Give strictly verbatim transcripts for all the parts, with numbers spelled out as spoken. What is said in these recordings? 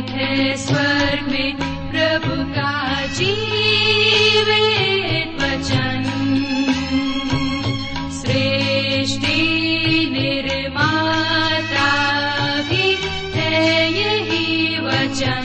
है स्वर्ग में प्रभु का जीवित वचन। सृष्टि निर्माता भी है यही वचन।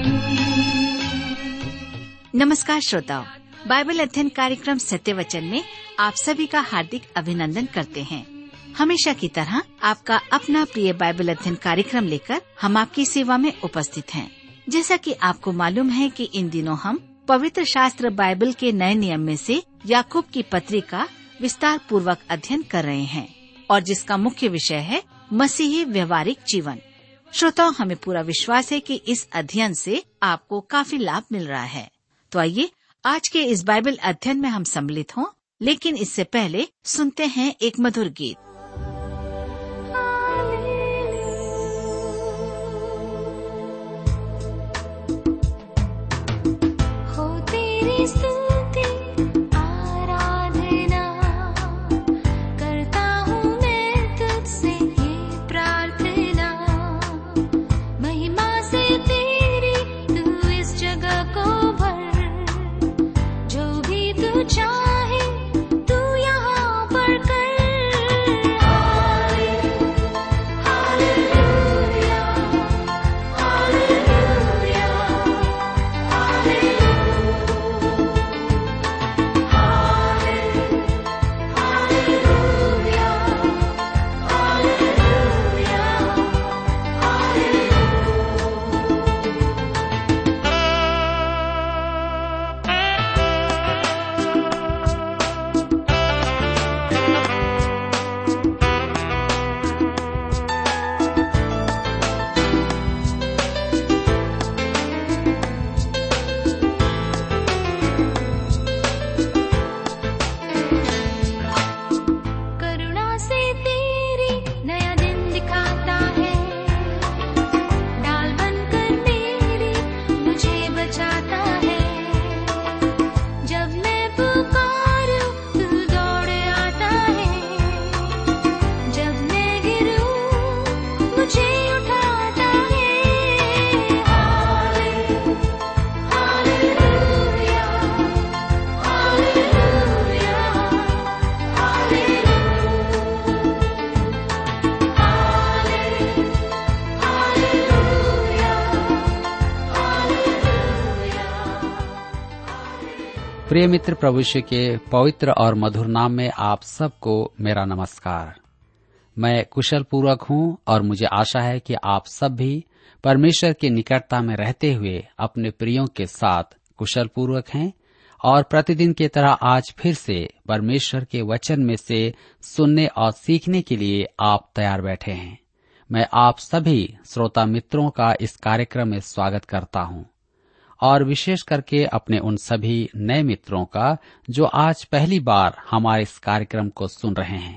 नमस्कार श्रोताओ, बाइबल अध्ययन कार्यक्रम सत्य वचन में आप सभी का हार्दिक अभिनंदन करते हैं। हमेशा की तरह आपका अपना प्रिय बाइबल अध्ययन कार्यक्रम लेकर हम आपकी सेवा में उपस्थित हैं। जैसा कि आपको मालूम है कि इन दिनों हम पवित्र शास्त्र बाइबल के नए नियम में से याकूब की पत्री का विस्तार पूर्वक अध्ययन कर रहे हैं और जिसका मुख्य विषय है मसीही व्यवहारिक जीवन। श्रोताओ, हमें पूरा विश्वास है कि इस अध्ययन से आपको काफी लाभ मिल रहा है। तो आइए आज के इस बाइबल अध्ययन में हम सम्मिलित हों, लेकिन इससे पहले सुनते हैं एक मधुर गीत। प्रिय मित्र, प्रभु यीशु के पवित्र और मधुर नाम में आप सबको मेरा नमस्कार। मैं कुशल पूर्वक हूँ और मुझे आशा है कि आप सब भी परमेश्वर की निकटता में रहते हुए अपने प्रियों के साथ कुशल पूर्वक हैं और प्रतिदिन की तरह आज फिर से परमेश्वर के वचन में से सुनने और सीखने के लिए आप तैयार बैठे हैं। मैं आप सभी श्रोता मित्रों का इस कार्यक्रम में स्वागत करता हूँ और विशेष करके अपने उन सभी नए मित्रों का जो आज पहली बार हमारे इस कार्यक्रम को सुन रहे हैं।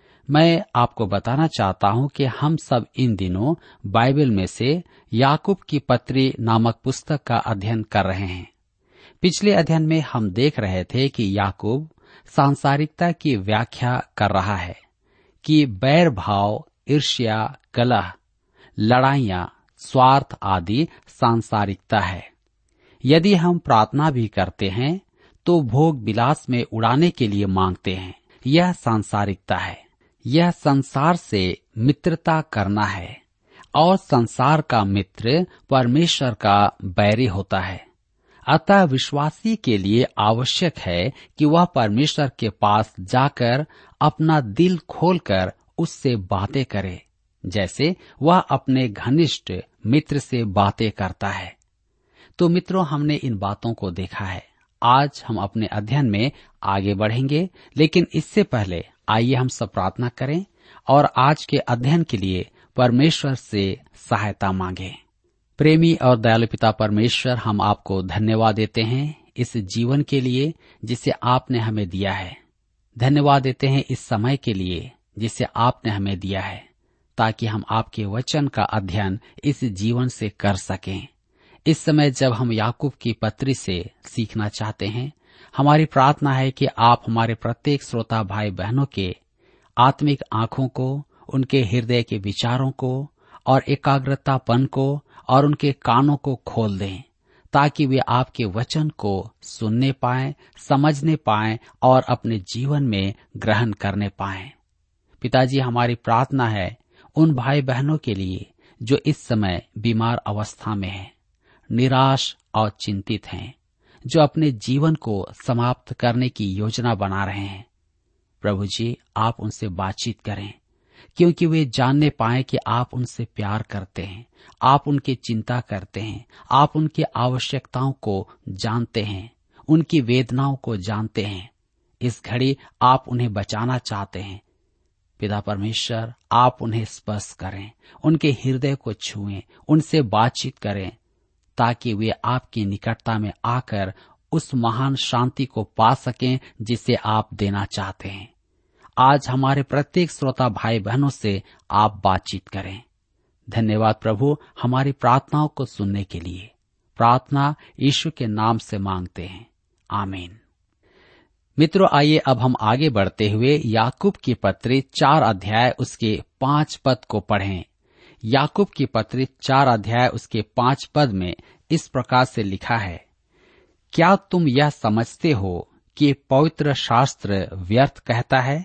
मैं आपको बताना चाहता हूं कि हम सब इन दिनों बाइबल में से याकूब की पत्री नामक पुस्तक का अध्ययन कर रहे हैं। पिछले अध्ययन में हम देख रहे थे कि याकूब सांसारिकता की व्याख्या कर रहा है कि बैर भाव, ईर्ष्या, कलह, लड़ाइयां, स्वार्थ आदि सांसारिकता है। यदि हम प्रार्थना भी करते हैं तो भोग विलास में उड़ाने के लिए मांगते हैं, यह सांसारिकता है। यह संसार से मित्रता करना है और संसार का मित्र परमेश्वर का बैरी होता है। अतः विश्वासी के लिए आवश्यक है कि वह परमेश्वर के पास जाकर अपना दिल खोलकर उससे बातें करे, जैसे वह अपने घनिष्ठ मित्र से बातें करता है। तो मित्रों, हमने इन बातों को देखा है। आज हम अपने अध्ययन में आगे बढ़ेंगे, लेकिन इससे पहले आइए हम सब प्रार्थना करें और आज के अध्ययन के लिए परमेश्वर से सहायता मांगें। प्रेमी और दयालु पिता परमेश्वर, हम आपको धन्यवाद देते हैं इस जीवन के लिए जिसे आपने हमें दिया है। धन्यवाद देते हैं इस समय के लिए जिसे आपने हमें दिया है, ताकि हम आपके वचन का अध्ययन इस जीवन से कर सकें। इस समय जब हम याकूब की पत्री से सीखना चाहते हैं, हमारी प्रार्थना है कि आप हमारे प्रत्येक श्रोता भाई बहनों के आत्मिक आंखों को, उनके हृदय के विचारों को और एकाग्रतापन को और उनके कानों को खोल दें, ताकि वे आपके वचन को सुनने पाएं, समझने पाएं और अपने जीवन में ग्रहण करने पाएं। पिताजी, हमारी प्रार्थना है उन भाई बहनों के लिए जो इस समय बीमार अवस्था में हैं, निराश और चिंतित हैं, जो अपने जीवन को समाप्त करने की योजना बना रहे हैं। प्रभु जी, आप उनसे बातचीत करें, क्योंकि वे जानने पाएं कि आप उनसे प्यार करते हैं, आप उनकी चिंता करते हैं, आप उनकी आवश्यकताओं को जानते हैं, उनकी वेदनाओं को जानते हैं। इस घड़ी आप उन्हें बचाना चाहते हैं। पिता परमेश्वर, आप उन्हें स्पर्श करें, उनके हृदय को छुएं, उनसे बातचीत करें, ताकि वे आपकी निकटता में आकर उस महान शांति को पा सकें जिसे आप देना चाहते हैं। आज हमारे प्रत्येक श्रोता भाई बहनों से आप बातचीत करें। धन्यवाद प्रभु, हमारी प्रार्थनाओं को सुनने के लिए। प्रार्थना यीशु के नाम से मांगते हैं, आमीन। मित्रों, आइए अब हम आगे बढ़ते हुए याकूब की पत्री चार अध्याय उसके पांच पद को पढ़ें। याकूब की पत्री चार अध्याय उसके पांच पद में इस प्रकार से लिखा है, क्या तुम यह समझते हो कि पवित्र शास्त्र व्यर्थ कहता है?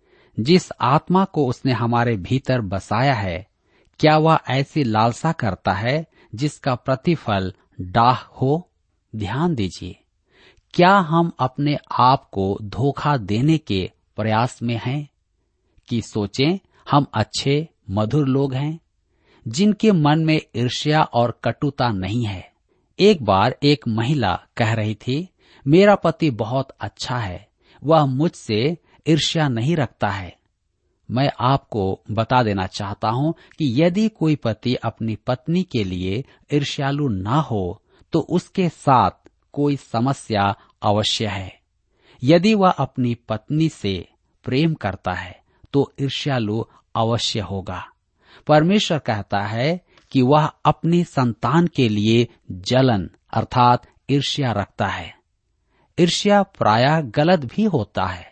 जिस आत्मा को उसने हमारे भीतर बसाया है, क्या वह ऐसी लालसा करता है जिसका प्रतिफल डाह हो? ध्यान दीजिए, क्या हम अपने आप को धोखा देने के प्रयास में हैं कि सोचें हम अच्छे मधुर लोग हैं, जिनके मन में ईर्ष्या और कटुता नहीं है? एक बार एक महिला कह रही थी, मेरा पति बहुत अच्छा है, वह मुझसे ईर्ष्या नहीं रखता है। मैं आपको बता देना चाहता हूं कि यदि कोई पति अपनी पत्नी के लिए ईर्ष्यालु ना हो तो उसके साथ कोई समस्या अवश्य है। यदि वह अपनी पत्नी से प्रेम करता है तो ईर्ष्यालु अवश्य होगा। परमेश्वर कहता है कि वह अपनी संतान के लिए जलन अर्थात ईर्ष्या रखता है। ईर्ष्या प्रायः गलत भी होता है।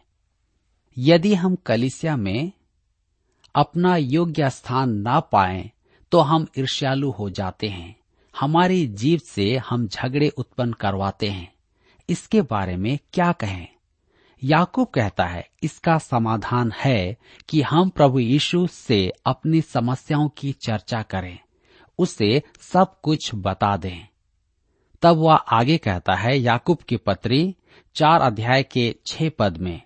यदि हम कलीसिया में अपना योग्य स्थान ना पाएं तो हम ईर्ष्यालु हो जाते हैं। हमारी जीभ से हम झगड़े उत्पन्न करवाते हैं। इसके बारे में क्या कहें? याकूब कहता है, इसका समाधान है कि हम प्रभु यीशु से अपनी समस्याओं की चर्चा करें, उसे सब कुछ बता दें। तब वह आगे कहता है, याकूब की पत्री चार अध्याय के छह पद में,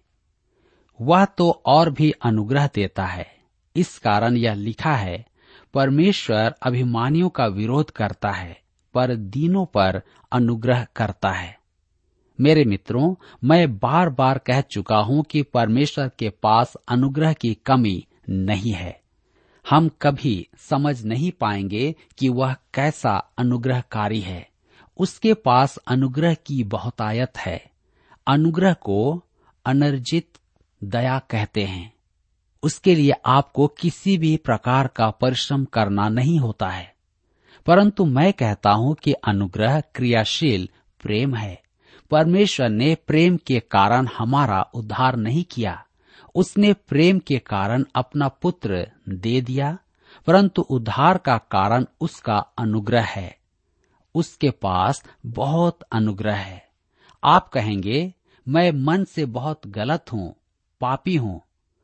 वह तो और भी अनुग्रह देता है। इस कारण यह लिखा है, परमेश्वर अभिमानियों का विरोध करता है पर दीनों पर अनुग्रह करता है। मेरे मित्रों, मैं बार बार कह चुका हूं कि परमेश्वर के पास अनुग्रह की कमी नहीं है। हम कभी समझ नहीं पाएंगे कि वह कैसा अनुग्रहकारी है। उसके पास अनुग्रह की बहुतायत है। अनुग्रह को अनर्जित दया कहते हैं। उसके लिए आपको किसी भी प्रकार का परिश्रम करना नहीं होता है। परंतु मैं कहता हूं कि अनुग्रह क्रियाशील प्रेम है। परमेश्वर ने प्रेम के कारण हमारा उद्धार नहीं किया। उसने प्रेम के कारण अपना पुत्र दे दिया, परंतु उद्धार का कारण उसका अनुग्रह है। उसके पास बहुत अनुग्रह है। आप कहेंगे, मैं मन से बहुत गलत हूं, पापी हूं।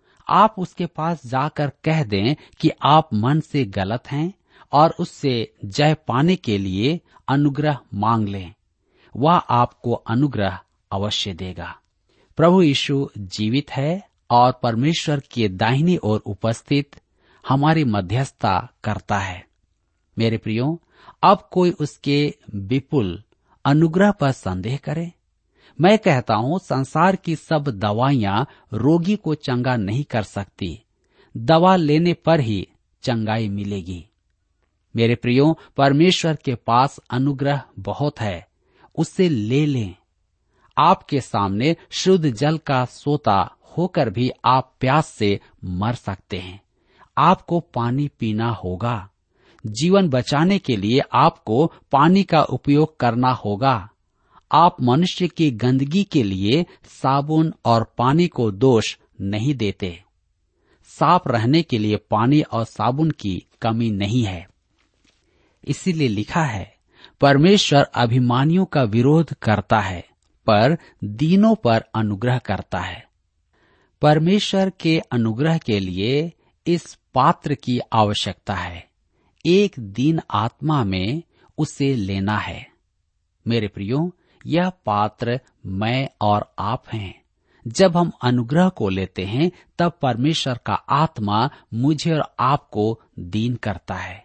आप उसके पास जाकर कह दें कि आप मन से गलत हैं और उससे जय पाने के लिए अनुग्रह मांग लें। वह आपको अनुग्रह अवश्य देगा। प्रभु यीशु जीवित है और परमेश्वर के दाहिनी ओर उपस्थित हमारी मध्यस्थता करता है। मेरे प्रियो, अब कोई उसके विपुल अनुग्रह पर संदेह करे? मैं कहता हूं, संसार की सब दवाइयां रोगी को चंगा नहीं कर सकती। दवा लेने पर ही चंगाई मिलेगी। मेरे प्रियो, परमेश्वर के पास अनुग्रह बहुत है, उसे ले लें। आपके सामने शुद्ध जल का सोता होकर भी आप प्यास से मर सकते हैं। आपको पानी पीना होगा। जीवन बचाने के लिए आपको पानी का उपयोग करना होगा। आप मनुष्य की गंदगी के लिए साबुन और पानी को दोष नहीं देते। साफ रहने के लिए पानी और साबुन की कमी नहीं है। इसीलिए लिखा है, परमेश्वर अभिमानियों का विरोध करता है पर दीनों पर अनुग्रह करता है। परमेश्वर के अनुग्रह के लिए इस पात्र की आवश्यकता है। एक दीन आत्मा में उसे लेना है। मेरे प्रियो, यह पात्र मैं और आप हैं। जब हम अनुग्रह को लेते हैं तब परमेश्वर का आत्मा मुझे और आपको दीन करता है।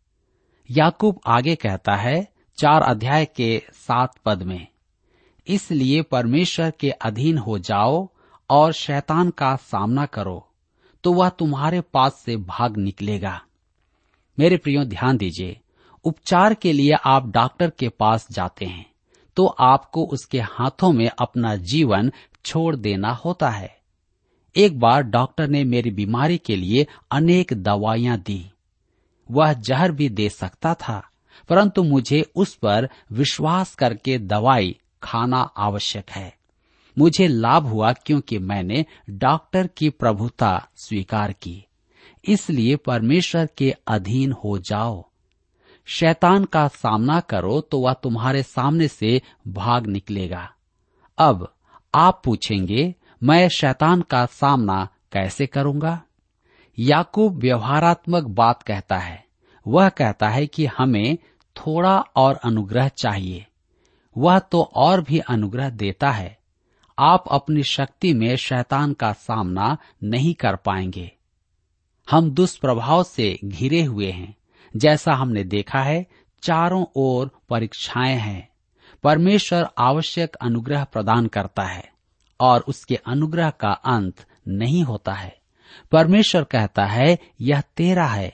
याकूब आगे कहता है चार अध्याय के सात पद में, इसलिए परमेश्वर के अधीन हो जाओ और शैतान का सामना करो तो वह तुम्हारे पास से भाग निकलेगा। मेरे प्रियो, ध्यान दीजिए, उपचार के लिए आप डॉक्टर के पास जाते हैं तो आपको उसके हाथों में अपना जीवन छोड़ देना होता है। एक बार डॉक्टर ने मेरी बीमारी के लिए अनेक दवाइयां दी। वह जहर भी दे सकता था, परंतु मुझे उस पर विश्वास करके दवाई खाना आवश्यक है। मुझे लाभ हुआ क्योंकि मैंने डॉक्टर की प्रभुता स्वीकार की। इसलिए परमेश्वर के अधीन हो जाओ, शैतान का सामना करो तो वह तुम्हारे सामने से भाग निकलेगा। अब आप पूछेंगे, मैं शैतान का सामना कैसे करूंगा? याकूब व्यवहारात्मक बात कहता है। वह कहता है कि हमें थोड़ा और अनुग्रह चाहिए। वह तो और भी अनुग्रह देता है। आप अपनी शक्ति में शैतान का सामना नहीं कर पाएंगे। हम दुष्प्रभाव से घिरे हुए हैं। जैसा हमने देखा है, चारों ओर परीक्षाएं हैं। परमेश्वर आवश्यक अनुग्रह प्रदान करता है और उसके अनुग्रह का अंत नहीं होता है। परमेश्वर कहता है, यह तेरा है,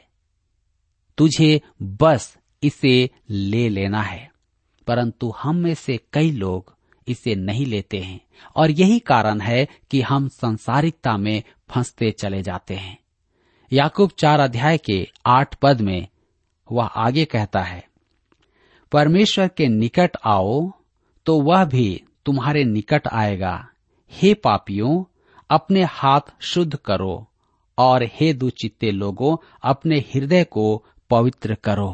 तुझे बस इसे ले लेना है। परंतु हम में से कई लोग इसे नहीं लेते हैं और यही कारण है कि हम सांसारिकता में फंसते चले जाते हैं। याकूब चार अध्याय के आठ पद में वह आगे कहता है, परमेश्वर के निकट आओ तो वह भी तुम्हारे निकट आएगा। हे पापियों, अपने हाथ शुद्ध करो और हे दुचित्ते लोगों, अपने हृदय को पवित्र करो।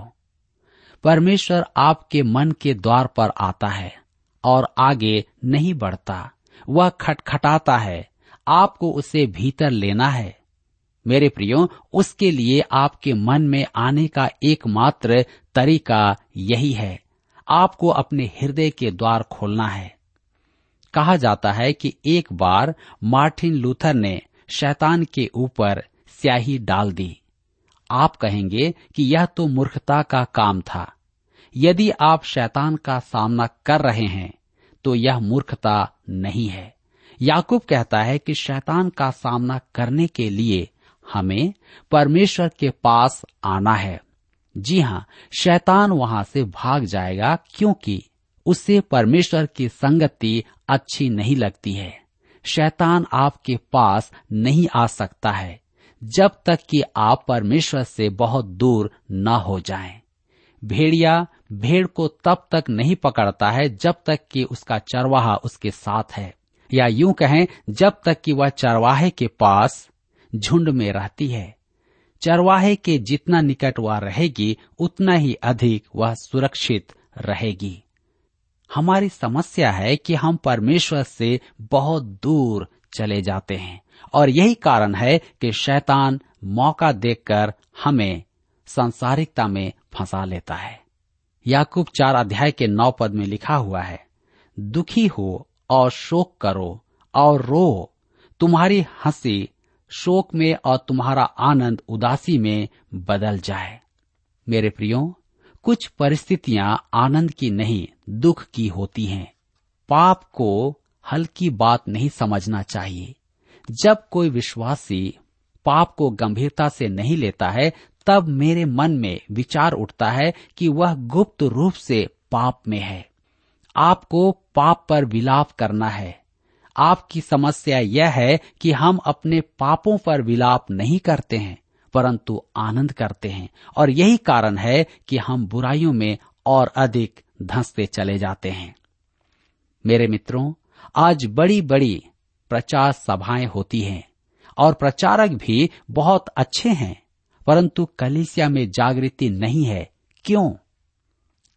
परमेश्वर आपके मन के द्वार पर आता है और आगे नहीं बढ़ता। वह खटखटाता है, आपको उसे भीतर लेना है। मेरे प्रियो, उसके लिए आपके मन में आने का एकमात्र तरीका यही है, आपको अपने हृदय के द्वार खोलना है। कहा जाता है कि एक बार मार्टिन लूथर ने शैतान के ऊपर स्याही डाल दी। आप कहेंगे कि यह तो मूर्खता का काम था। यदि आप शैतान का सामना कर रहे हैं तो यह मूर्खता नहीं है। याकूब कहता है कि शैतान का सामना करने के लिए हमें परमेश्वर के पास आना है। जी हाँ, शैतान वहां से भाग जाएगा क्योंकि उसे परमेश्वर की संगति अच्छी नहीं लगती है। शैतान आपके पास नहीं आ सकता है जब तक कि आप परमेश्वर से बहुत दूर न हो जाएं। भेड़िया भेड़ को तब तक नहीं पकड़ता है जब तक कि उसका चरवाहा उसके साथ है, या यूं कहें जब तक कि वह चरवाहे के पास झुंड में रहती है। चरवाहे के जितना निकट वह रहेगी उतना ही अधिक वह सुरक्षित रहेगी। हमारी समस्या है कि हम परमेश्वर से बहुत दूर चले जाते हैं और यही कारण है कि शैतान मौका देखकर हमें सांसारिकता में फंसा लेता है। याकूब चार अध्याय के नौ पद में लिखा हुआ है, दुखी हो और शोक करो और रो, तुम्हारी हंसी शोक में और तुम्हारा आनंद उदासी में बदल जाए। मेरे प्रियो, कुछ परिस्थितियां आनंद की नहीं दुख की होती हैं। पाप को हल्की बात नहीं समझना चाहिए। जब कोई विश्वासी पाप को गंभीरता से नहीं लेता है तब मेरे मन में विचार उठता है कि वह गुप्त रूप से पाप में है। आपको पाप पर विलाप करना है। आपकी समस्या यह है कि हम अपने पापों पर विलाप नहीं करते हैं परंतु आनंद करते हैं, और यही कारण है कि हम बुराइयों में और अधिक धंसते चले जाते हैं। मेरे मित्रों, आज बड़ी बड़ी प्रचार सभाएं होती हैं और प्रचारक भी बहुत अच्छे हैं, परंतु कलीसिया में जागृति नहीं है। क्यों?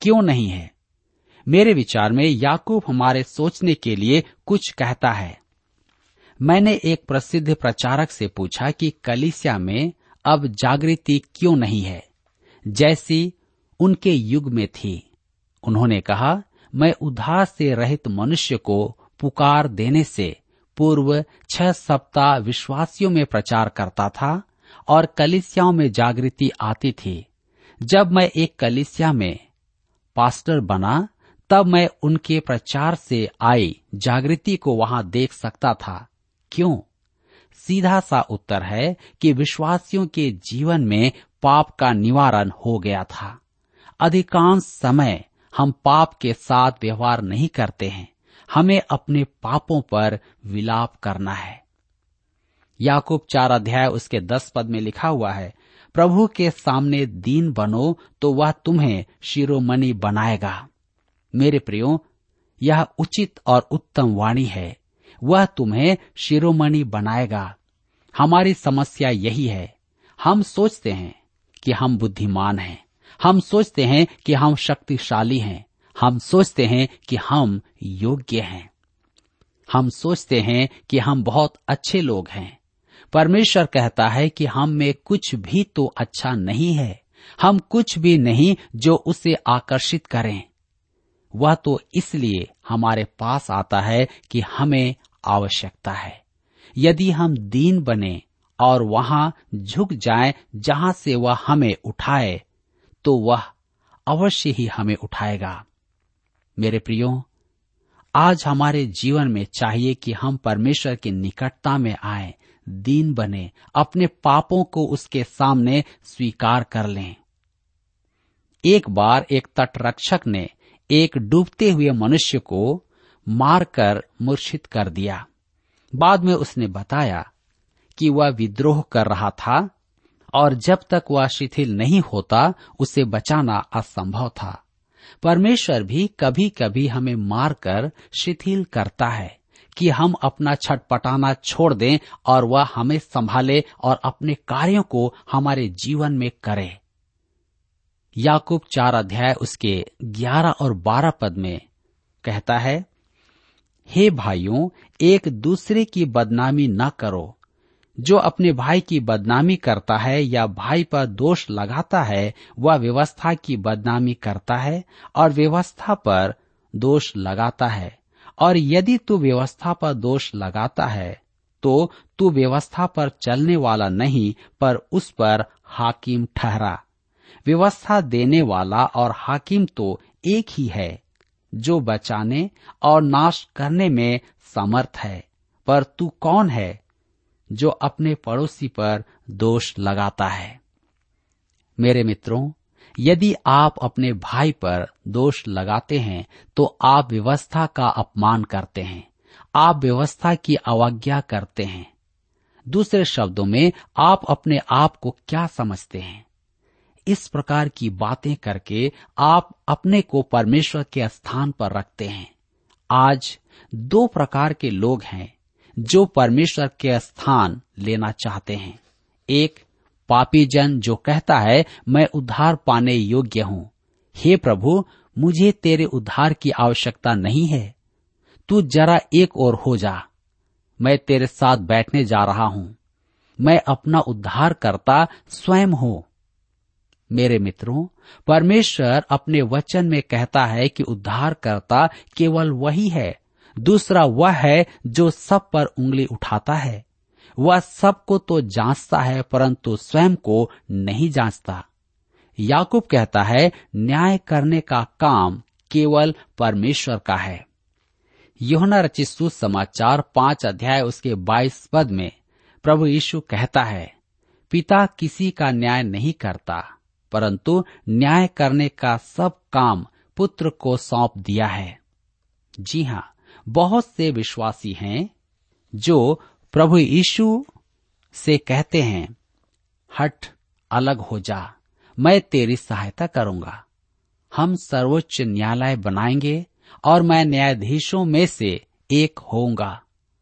क्यों नहीं है? मेरे विचार में याकूब हमारे सोचने के लिए कुछ कहता है। मैंने एक प्रसिद्ध प्रचारक से पूछा कि कलीसिया में अब जागृति क्यों नहीं है जैसी उनके युग में थी। उन्होंने कहा, मैं उद्धार से रहित मनुष्य को पुकार देने से पूर्व छह सप्ताह विश्वासियों में प्रचार करता था और कलीसियाओं में जागृति आती थी। जब मैं एक कलीसिया में पास्टर बना तब मैं उनके प्रचार से आई जागृति को वहां देख सकता था। क्यों? सीधा सा उत्तर है कि विश्वासियों के जीवन में पाप का निवारण हो गया था। अधिकांश समय हम पाप के साथ व्यवहार नहीं करते हैं, हमें अपने पापों पर विलाप करना है। याकूब चार अध्याय उसके दस पद में लिखा हुआ है, प्रभु के सामने दीन बनो तो वह तुम्हें शिरोमणि बनाएगा। मेरे प्रियो, यह उचित और उत्तम वाणी है, वह तुम्हें शिरोमणि बनाएगा। हमारी समस्या यही है, हम सोचते हैं कि हम बुद्धिमान हैं, हम सोचते हैं कि हम शक्तिशाली हैं, हम सोचते हैं कि हम योग्य हैं, हम सोचते हैं कि हम बहुत अच्छे लोग हैं। परमेश्वर कहता है कि हम में कुछ भी तो अच्छा नहीं है, हम कुछ भी नहीं जो उसे आकर्षित करें। वह तो इसलिए हमारे पास आता है कि हमें आवश्यकता है। यदि हम दीन बने और वहां झुक जाएं जहां से वह हमें उठाए, तो वह अवश्य ही हमें उठाएगा। मेरे प्रियो, आज हमारे जीवन में चाहिए कि हम परमेश्वर की निकटता में आएं, दीन बने, अपने पापों को उसके सामने स्वीकार कर लें। एक बार एक तटरक्षक ने एक डूबते हुए मनुष्य को मारकर मूर्छित कर दिया। बाद में उसने बताया कि वह विद्रोह कर रहा था और जब तक वह शिथिल नहीं होता उसे बचाना असंभव था। परमेश्वर भी कभी कभी हमें मारकर शिथिल करता है कि हम अपना छटपटाना छोड़ दें और वह हमें संभाले और अपने कार्यों को हमारे जीवन में करे। याकूब चार अध्याय उसके ग्यारह और बारह पद में कहता है, हे भाइयों, एक दूसरे की बदनामी न करो। जो अपने भाई की बदनामी करता है या भाई पर दोष लगाता है, वह व्यवस्था की बदनामी करता है और व्यवस्था पर दोष लगाता है। और यदि तू व्यवस्था पर दोष लगाता है तो तू व्यवस्था पर चलने वाला नहीं, पर उस पर हाकिम ठहरा। व्यवस्था देने वाला और हाकिम तो एक ही है, जो बचाने और नाश करने में समर्थ है। पर तू कौन है जो अपने पड़ोसी पर दोष लगाता है? मेरे मित्रों, यदि आप अपने भाई पर दोष लगाते हैं तो आप व्यवस्था का अपमान करते हैं, आप व्यवस्था की अवज्ञा करते हैं। दूसरे शब्दों में, आप अपने आप को क्या समझते हैं? इस प्रकार की बातें करके आप अपने को परमेश्वर के स्थान पर रखते हैं। आज दो प्रकार के लोग हैं जो परमेश्वर के स्थान लेना चाहते हैं। एक पापी जन जो कहता है, मैं उद्धार पाने योग्य हूँ, हे प्रभु, मुझे तेरे उद्धार की आवश्यकता नहीं है, तू जरा एक और हो जा, मैं तेरे साथ बैठने जा रहा हूँ, मैं अपना उद्धार करता स्वयं हूँ। मेरे मित्रों, परमेश्वर अपने वचन में कहता है कि उद्धार करता केवल वही है। दूसरा वह है जो सब पर उंगली उठाता है। वह सबको तो जांचता है परंतु स्वयं को नहीं जांचता। याकूब कहता है, न्याय करने का काम केवल परमेश्वर का है। यूहन्ना रचित सुसमाचार पांच अध्याय उसके बाईस पद में प्रभु यीशु कहता है, पिता किसी का न्याय नहीं करता, परंतु न्याय करने का सब काम पुत्र को सौंप दिया है। जी हाँ, बहुत से विश्वासी हैं जो प्रभु यीशु से कहते हैं, हट, अलग हो जा, मैं तेरी सहायता करूंगा, हम सर्वोच्च न्यायालय बनाएंगे और मैं न्यायाधीशों में से एक होऊंगा।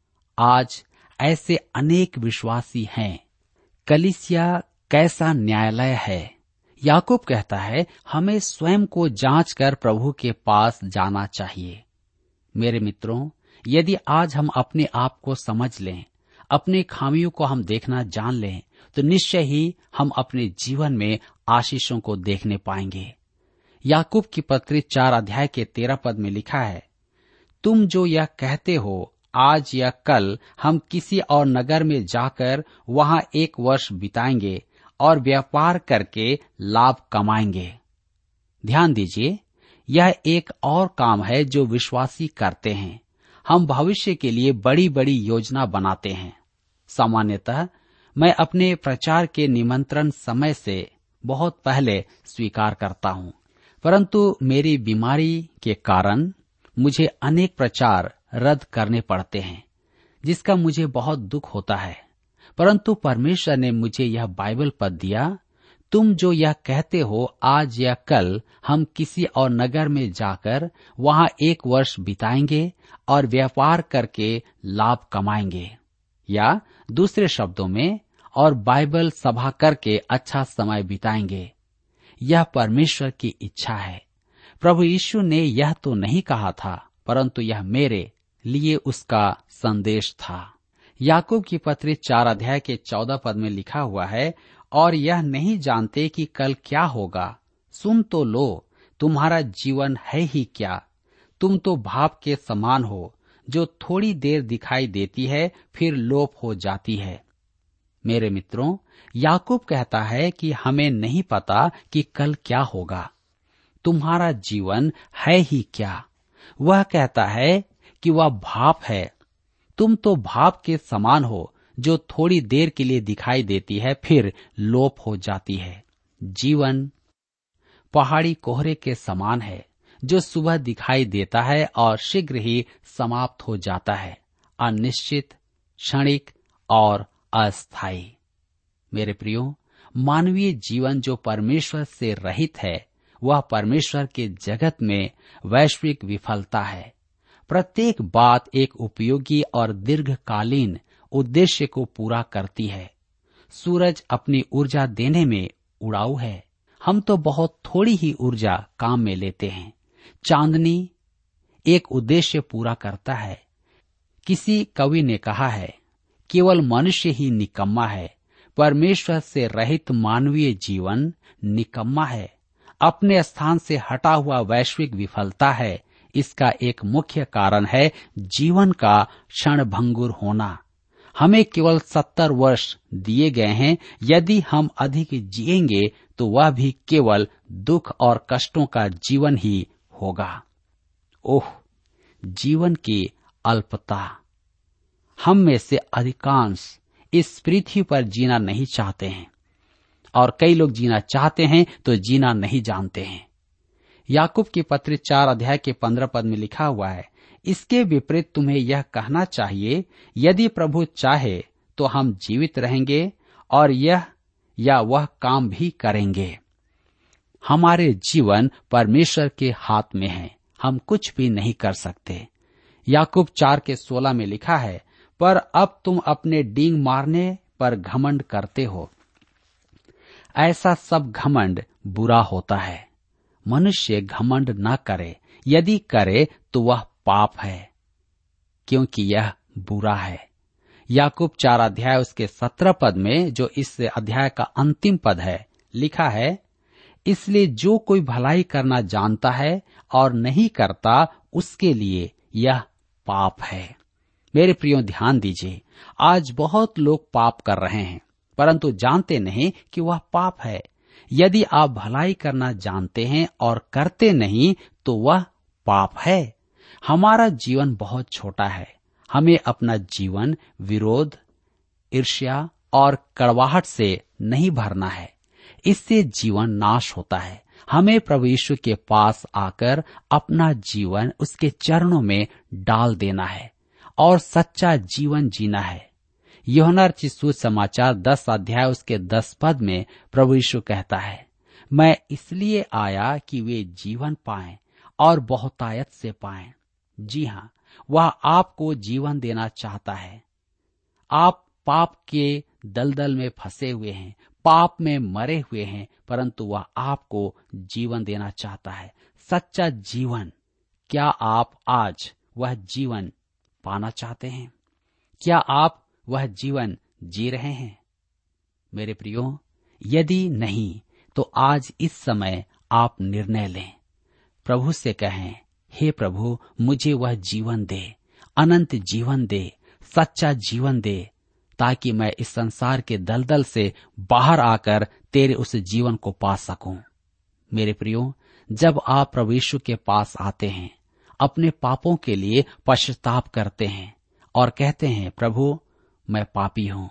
आज ऐसे अनेक विश्वासी हैं। कलीसिया कैसा न्यायालय है याकूब कहता है हमें स्वयं को जांच कर प्रभु के पास जाना चाहिए। मेरे मित्रों, यदि आज हम अपने आप को समझ लें, अपनी खामियों को हम देखना जान लें, तो निश्चय ही हम अपने जीवन में आशीषों को देखने पाएंगे। याकूब की पत्री चार अध्याय के तेरह पद में लिखा है, तुम जो यह कहते हो आज या कल हम किसी और नगर में जाकर वहां एक वर्ष बिताएंगे और व्यापार करके लाभ कमाएंगे। ध्यान दीजिए, यह एक और काम है जो विश्वासी करते हैं। हम भविष्य के लिए बड़ी बड़ी योजना बनाते हैं। सामान्यतः मैं अपने प्रचार के निमंत्रण समय से बहुत पहले स्वीकार करता हूं, परंतु मेरी बीमारी के कारण मुझे अनेक प्रचार रद्द करने पड़ते हैं, जिसका मुझे बहुत दुख होता है। परंतु परमेश्वर ने मुझे यह बाइबल पद दिया, तुम जो यह कहते हो आज या कल हम किसी और नगर में जाकर वहां एक वर्ष बिताएंगे और व्यापार करके लाभ कमाएंगे, या दूसरे शब्दों में और बाइबल सभा करके अच्छा समय बिताएंगे। यह परमेश्वर की इच्छा है। प्रभु यीशु ने यह तो नहीं कहा था, परंतु यह मेरे लिए उसका संदेश था। याकूब की पत्री चार अध्याय के चौदह पद में लिखा हुआ है, और यह नहीं जानते कि कल क्या होगा। सुन तो लो, तुम्हारा जीवन है ही क्या। तुम तो भाप के समान हो, जो थोड़ी देर दिखाई देती है फिर लोप हो जाती है। मेरे मित्रों, याकूब कहता है कि हमें नहीं पता कि कल क्या होगा। तुम्हारा जीवन है ही क्या। वह कहता है कि वह भाप है। तुम तो भाप के समान हो, जो थोड़ी देर के लिए दिखाई देती है फिर लोप हो जाती है। जीवन पहाड़ी कोहरे के समान है, जो सुबह दिखाई देता है और शीघ्र ही समाप्त हो जाता है, अनिश्चित, क्षणिक और अस्थायी। मेरे प्रियो, मानवीय जीवन जो परमेश्वर से रहित है, वह परमेश्वर के जगत में वैश्विक विफलता है। प्रत्येक बात एक उपयोगी और दीर्घकालीन उद्देश्य को पूरा करती है। सूरज अपनी ऊर्जा देने में उड़ाऊ है। हम तो बहुत थोड़ी ही ऊर्जा काम में लेते हैं। चांदनी एक उद्देश्य पूरा करता है। किसी कवि ने कहा है, केवल मनुष्य ही निकम्मा है। परमेश्वर से रहित मानवीय जीवन निकम्मा है, अपने स्थान से हटा हुआ वैश्विक विफलता है। इसका एक मुख्य कारण है जीवन का क्षणभंगुर होना। हमें केवल सत्तर वर्ष दिए गए हैं। यदि हम अधिक जिएंगे तो वह भी केवल दुख और कष्टों का जीवन ही होगा। ओह, जीवन की अल्पता। हम में से अधिकांश इस पृथ्वी पर जीना नहीं चाहते हैं, और कई लोग जीना चाहते हैं तो जीना नहीं जानते हैं। याकूब की पत्री चार अध्याय के पंद्रह पद में लिखा हुआ है, इसके विपरीत तुम्हें यह कहना चाहिए, यदि प्रभु चाहे तो हम जीवित रहेंगे और यह या वह काम भी करेंगे। हमारे जीवन परमेश्वर के हाथ में है, हम कुछ भी नहीं कर सकते। याकूब चार के सोलह में लिखा है, पर अब तुम अपने डींग मारने पर घमंड करते हो। ऐसा सब घमंड बुरा होता है। मनुष्य घमंड न करे, यदि करे तो वह पाप है, क्योंकि यह बुरा है। याकूब चार अध्याय उसके सत्रह पद में, जो इस अध्याय का अंतिम पद है, लिखा है, इसलिए जो कोई भलाई करना जानता है और नहीं करता, उसके लिए यह पाप है। मेरे प्रियो, ध्यान दीजिए, आज बहुत लोग पाप कर रहे हैं, परंतु जानते नहीं कि वह पाप है। यदि आप भलाई करना जानते हैं और करते नहीं, तो वह पाप है। हमारा जीवन बहुत छोटा है। हमें अपना जीवन विरोध, ईर्ष्या और कड़वाहट से नहीं भरना है। इससे जीवन नाश होता है। हमें प्रभु यीशु के पास आकर अपना जीवन उसके चरणों में डाल देना है और सच्चा जीवन जीना है। यूहन्ना रचित समाचार दस अध्याय उसके दस पद में प्रभु यीशु कहता है, मैं इसलिए आया कि वे जीवन पाएं और बहुतायत से पाएं। जी हाँ, वह आपको जीवन देना चाहता है। आप पाप के दलदल में फंसे हुए हैं, पाप में मरे हुए हैं, परंतु वह आपको जीवन देना चाहता है, सच्चा जीवन। क्या आप आज वह जीवन पाना चाहते हैं? क्या आप वह जीवन जी रहे हैं? मेरे प्रियो, यदि नहीं तो आज इस समय आप निर्णय लें, प्रभु से कहें, हे प्रभु, मुझे वह जीवन दे, अनंत जीवन दे, सच्चा जीवन दे, ताकि मैं इस संसार के दलदल से बाहर आकर तेरे उस जीवन को पा सकूं। मेरे प्रियो, जब आप प्रभु यीशु के पास आते हैं, अपने पापों के लिए पश्चाताप करते हैं और कहते हैं, प्रभु मैं पापी हूं,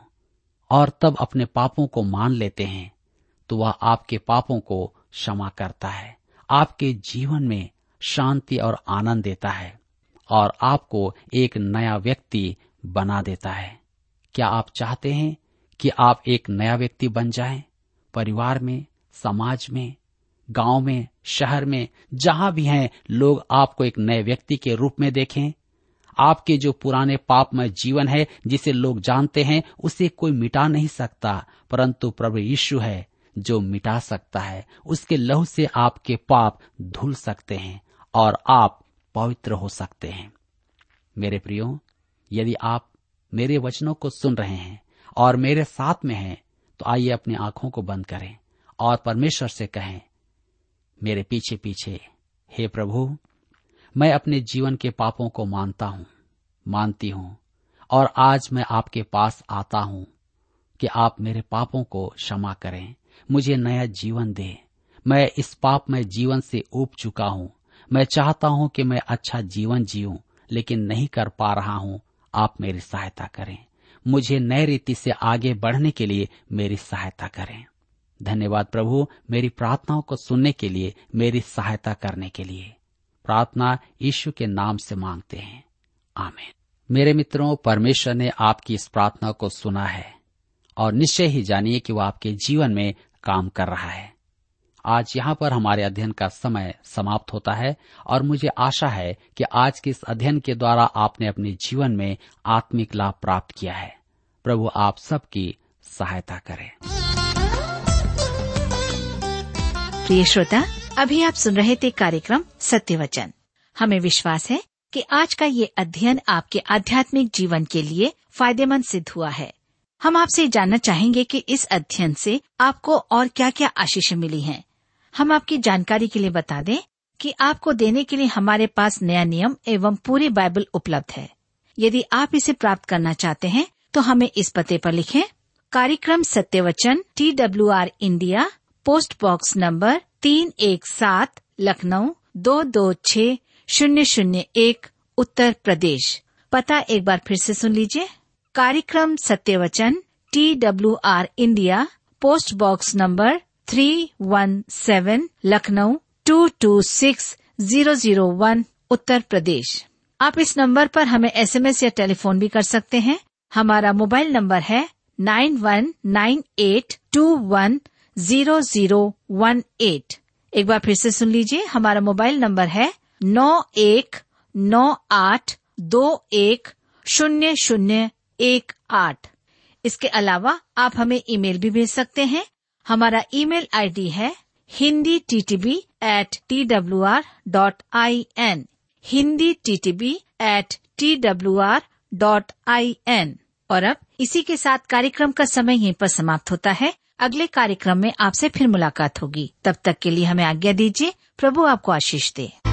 और तब अपने पापों को मान लेते हैं, तो वह आपके पापों को क्षमा करता है, आपके जीवन में शांति और आनंद देता है और आपको एक नया व्यक्ति बना देता है। क्या आप चाहते हैं कि आप एक नया व्यक्ति बन जाएं? परिवार में, समाज में, गांव में, शहर में, जहां भी हैं, लोग आपको एक नए व्यक्ति के रूप में देखें। आपके जो पुराने पापमय जीवन है, जिसे लोग जानते हैं, उसे कोई मिटा नहीं सकता, परंतु प्रभु यीशु है जो मिटा सकता है। उसके लहू से आपके पाप धुल सकते हैं और आप पवित्र हो सकते हैं। मेरे प्रियो, यदि आप मेरे वचनों को सुन रहे हैं और मेरे साथ में हैं, तो आइए अपनी आंखों को बंद करें और परमेश्वर से कहें, मेरे पीछे पीछे, हे प्रभु, मैं अपने जीवन के पापों को मानता हूँ, मानती हूँ, और आज मैं आपके पास आता हूँ कि आप मेरे पापों को क्षमा करें, मुझे नया जीवन दें। मैं इस पापमय जीवन से ऊब चुका हूँ। मैं चाहता हूँ कि मैं अच्छा जीवन जीऊं, लेकिन नहीं कर पा रहा हूँ। आप मेरी सहायता करें, मुझे नए रीति से आगे बढ़ने के लिए मेरी सहायता करें। धन्यवाद प्रभु, मेरी प्रार्थनाओं को सुनने के लिए, मेरी सहायता करने के लिए। प्रार्थना यीशु के नाम से मांगते हैं, आमीन। मेरे मित्रों, परमेश्वर ने आपकी इस प्रार्थना को सुना है और निश्चय ही जानिए कि वह आपके जीवन में काम कर रहा है। आज यहाँ पर हमारे अध्ययन का समय समाप्त होता है और मुझे आशा है कि आज के इस अध्ययन के द्वारा आपने अपने जीवन में आत्मिक लाभ प्राप्त किया है। प्रभु आप सबकी सहायता करे। प्रिय श्रोता, अभी आप सुन रहे थे कार्यक्रम सत्य वचन। हमें विश्वास है कि आज का ये अध्ययन आपके आध्यात्मिक जीवन के लिए फायदेमंद सिद्ध हुआ है। हम आपसे जानना चाहेंगे कि इस अध्ययन से आपको और क्या क्या आशीष मिली हैं। हम आपकी जानकारी के लिए बता दें कि आपको देने के लिए हमारे पास नया नियम एवं पूरी बाइबल उपलब्ध है। यदि आप इसे प्राप्त करना चाहते हैं तो हमें इस पते पर लिखें। कार्यक्रम सत्य वचन, T W R India, post box number तीन एक सात, लखनऊ दो दो छः शून्य शून्य एक, उत्तर प्रदेश। पता एक बार फिर से सुन लीजिए। कार्यक्रम सत्य वचन, T W R India, post box number three one seven, Lucknow two two six zero zero one, Uttar Pradesh. आप इस नंबर पर हमें एस एम एस या टेलीफोन भी कर सकते हैं। हमारा मोबाइल नंबर है nine one nine eight two one zero zero one eight. एक बार फिर से सुन लीजिए। हमारा मोबाइल नंबर है नौ एक नौ आठ दो एक शून्य शून्य एक आठ। इसके अलावा आप हमें ईमेल भी भेज सकते हैं। हमारा ईमेल आईडी है Hindi T T B at T W R dot I N, Hindi T T B at T W R dot I N. और अब इसी के साथ कार्यक्रम का समय यहीं पर समाप्त होता है। अगले कार्यक्रम में आपसे फिर मुलाकात होगी। तब तक के लिए हमें आज्ञा दीजिए। प्रभु आपको आशीष दे।